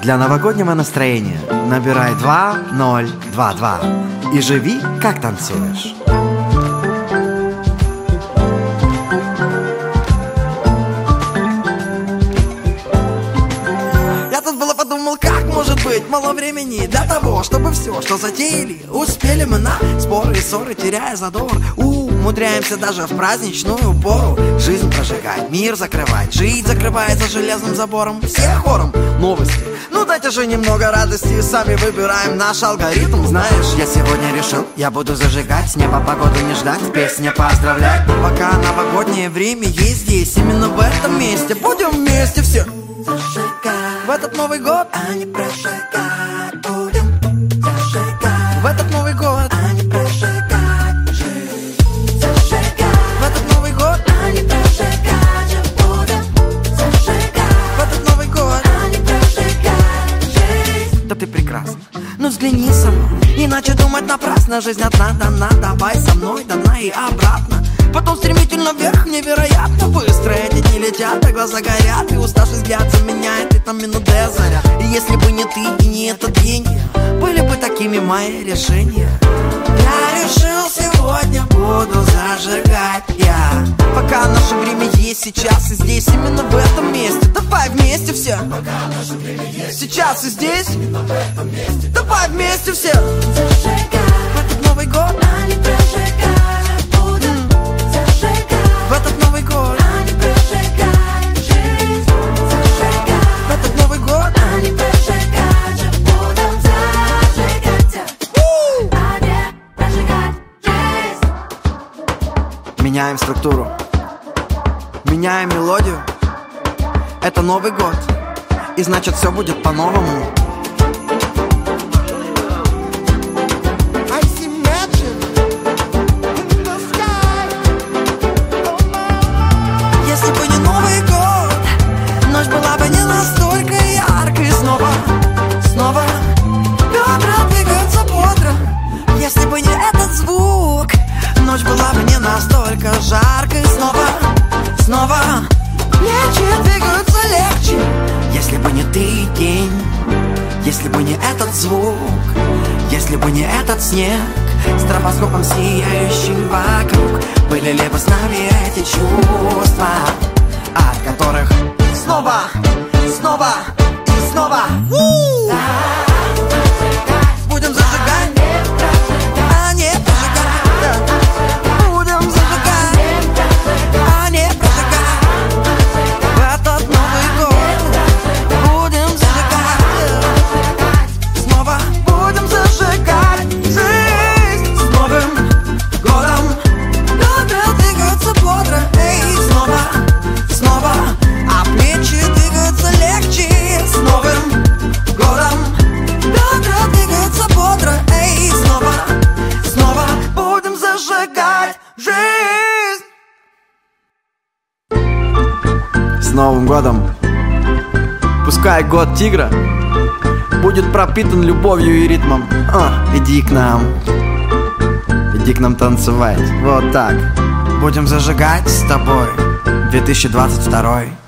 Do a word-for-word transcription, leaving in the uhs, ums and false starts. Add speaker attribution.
Speaker 1: Для новогоднего настроения набирай два ноль два два и живи, как танцуешь.
Speaker 2: Я тут было подумал, как может быть мало времени для того, чтобы все, что затеяли, успели мы на споры и ссоры, теряя задор. Умудряемся даже в праздничную пору жизнь прожигать, мир закрывать, жить закрывает за железным забором. Все хором новости, ну дайте же немного радости, сами выбираем наш алгоритм. Знаешь, я сегодня решил, я буду зажигать, с неба погоду не ждать, песня поздравлять. Пока новогоднее время есть здесь, именно в этом месте будем вместе все зажигать. В этот Новый год, а не прожигать, будем зажигать. В этот Новый год, а не прожигать, жить, зажигать. В этот Новый год, а не прожигать, же будем зажигать. В этот Новый год, а не прожигать, жить. Да ты прекрасна, ну взгляни сама, иначе думать напрасно. Жизнь одна дана, давай со мной до дна и обратно. Потом стремительно вверх, невероятно быстро эти дни летят, а глаза горят, и уставший взгляд заменяет и там минуты заряд. И если бы не ты и не этот день, были бы такими мои решения. Я решил, сегодня буду зажигать я. Пока наше время есть сейчас и здесь, именно в этом месте. Давай вместе все. Пока наше время есть сейчас и здесь, именно в этом месте. Давай вместе все зажигать. В этот Новый год, а не прожигать. В этот Новый год, а не прожигать, жизнь, зажигать. В этот Новый год, а не прожигать, же будем зажигать, а не прожигать, жизнь. Меняем структуру, меняем мелодию. Это Новый год, и значит все будет по-новому. Ночь была бы не настолько жаркой. Снова, снова плечи двигаются легче. Если бы не ты день, если бы не этот звук, если бы не этот снег, стробоскопом сияющим вокруг, были ли бы с нами эти чувства, от которых снова, снова и снова будем зажигать, а не прожигать. Будем зажигать, а не прожигать. В этот Новый год будем зажигать. Снова будем зажигать жизнь. С Новым годом год двигается бодро. Эй, снова, снова, а плечи двигаются легче. С Новым годом год двигается бодро. Эй, снова, снова будем зажигать жизнь.
Speaker 1: С Новым годом! Пускай год тигра будет пропитан любовью и ритмом. О, иди к нам, иди к нам танцевать. Вот так.
Speaker 2: Будем зажигать с тобой две тысячи двадцать второй.